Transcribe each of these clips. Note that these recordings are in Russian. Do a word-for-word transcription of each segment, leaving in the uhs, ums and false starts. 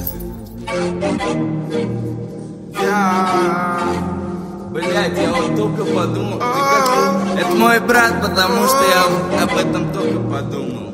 Я... Блять, я вот только подумал, ты как... Это мой брат, потому что я об этом только подумал.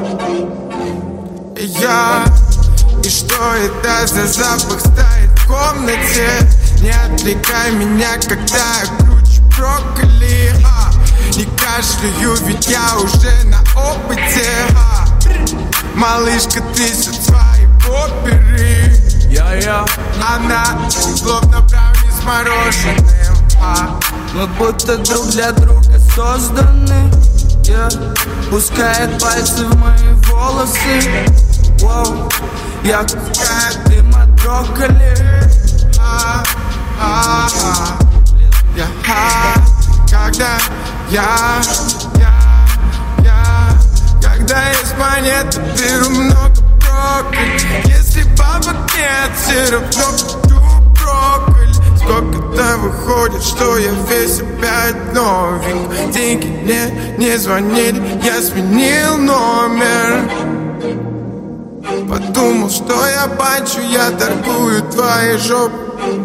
Я... И что это за запах стоит в комнате? Не отвлекай меня, когда я кручу брокколи, а. Не кашляю, ведь я уже на опыте, а. Малышка, ты со своей оперы. Я-я. Она словно брауни с мороженым, а. Мы будто друг для друга созданы. Yeah. Пускает пальцы в мои волосы. Воу. Я как дым от брокколи. а, а, а. Я, а, когда я, я, я, когда есть монеты, беру много брокколи. Если бабок нет, все равно куплю брокколи. Сколько-то выходит, что я весь опять новенький. Деньги мне не звонили, я сменил номер. Подумал, что я бачу, я торгую твоей жопой.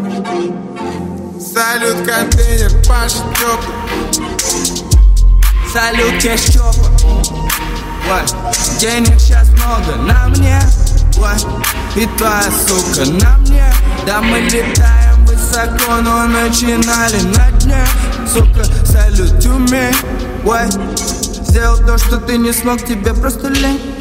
Салют, контейнер, Паша теплый. Салют, я Стёпа. Денег сейчас много на мне. И твоя сука на мне. Да мы летаем высоко, но начинали на дне. Сука, салют, you me. Сделал то, что ты не смог, тебе просто лень.